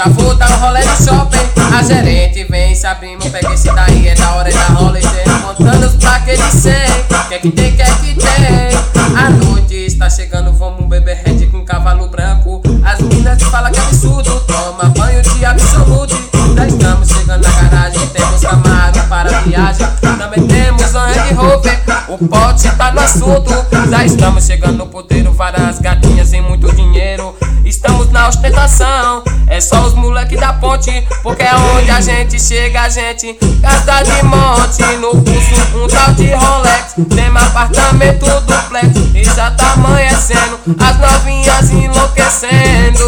já vou dar um rolê no shopping. A gerente vem, se abrimos, pega esse daí, é da hora, é da rola, contando os plaques de 100. Quer que tem, quer que tem. A noite está chegando, vamos beber red com cavalo branco. As meninas falam que é absurdo, toma banho de absolute. Já estamos chegando na garagem, temos Camaro para viagem. Também temos Range Rover, o pote tá no assunto. Já estamos chegando no puteiro, várias gatinhas e muito dinheiro. Estamos na ostentação, é só os moleque da ponte. Porque é onde a gente chega, a gente gasta de monte. No pulso um tal de Rolex, tem apartamento duplex. E já tá amanhecendo, as novinhas enlouquecendo.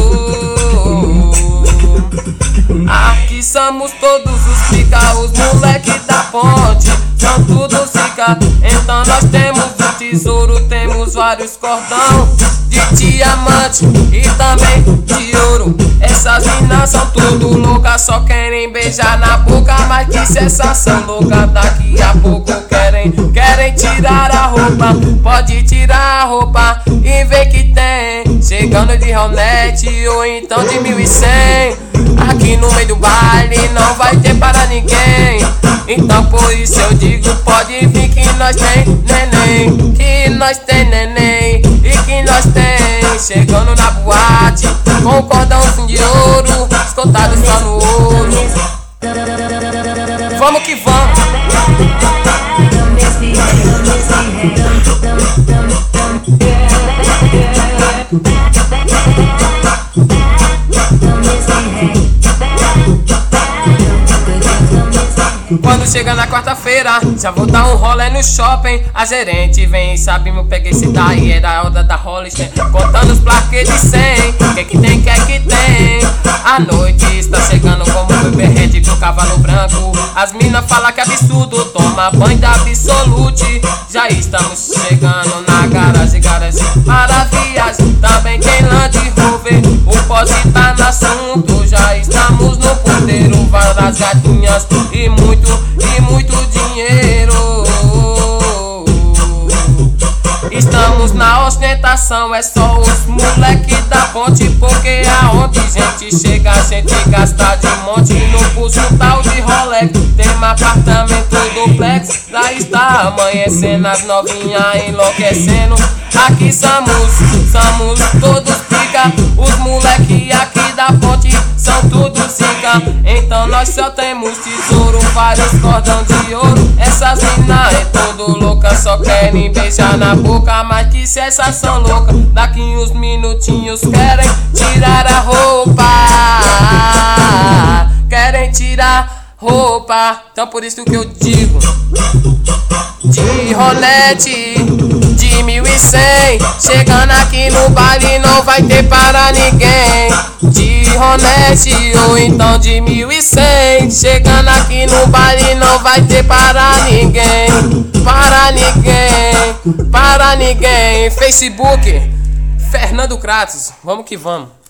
Aqui somos todos os pica, os moleque da ponte são tudo zica. Então nós temos o tesouro, temos vários cordão de diamante e também de ouro. Essas minas são tudo loucas, só querem beijar na boca. Mas que sensação louca, daqui a pouco querem tirar a roupa. Pode tirar a roupa e ver que tem, chegando de Ronete ou então de 1100. Aqui no meio do baile não vai ter para ninguém. Então por isso eu digo, pode vir que nós tem neném. Que nós tem neném e que nós tem. Chegando na boate com cordãozinho de ouro, escoltado só no ouro. Vamos que vamos. Quando chega na quarta-feira, já vou dar um rolê no shopping. A gerente vem, sabe, eu peguei esse daí, é da hora da Hollister, contando os plaques de 100. Quer que tem, quer que tem. A noite está chegando, como beber red com cavalo branco. As minas falam que é absurdo, toma banho da Absolute. Já estamos chegando na garagem para viagem. Também tem Land Rover, o poste tá no assunto. Já estamos no puteiro, várias gatinhas e muito dinheiro. Estamos na ostentação, é só os moleque da ponte. Porque aonde a gente chega, a gente gasta de monte. No pulso tal de Rolex, tem um apartamento duplex. Já está amanhecendo, as novinhas enlouquecendo. Aqui somos todos pica, os moleque aqui da ponte são tudo zica. Então nós só temos tesouro, vários cordão de ouro. Essas minas é todo louca, só querem beijar na boca. Mas que sensação louca, daqui uns minutinhos querem tirar a roupa. Querem tirar roupa. Então por isso que eu digo, de Ronete, de 1100, chegando aqui no baile não vai ter para ninguém. De Ronete ou então de 1100, chegando aqui no baile não vai ter para ninguém. Para ninguém, para ninguém. Facebook, Fernando Kratos, vamos que vamos.